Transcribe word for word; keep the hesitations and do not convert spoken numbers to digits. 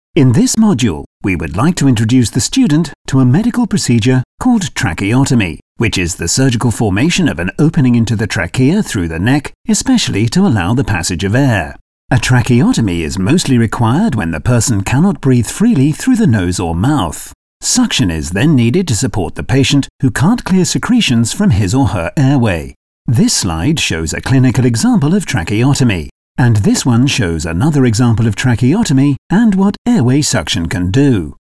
In this module, we would like to introduce the student to a medical procedure called tracheotomy, which is the surgical formation of an opening into the trachea through the neck, especially to allow the passage of air. A tracheotomy is mostly required when the person cannot breathe freely through the nose or mouth. Suction is then needed to support the patient who can't clear secretions from his or her airway. This slide shows a clinical example of tracheotomy, and this one shows another example of tracheotomy and what airway suction can do.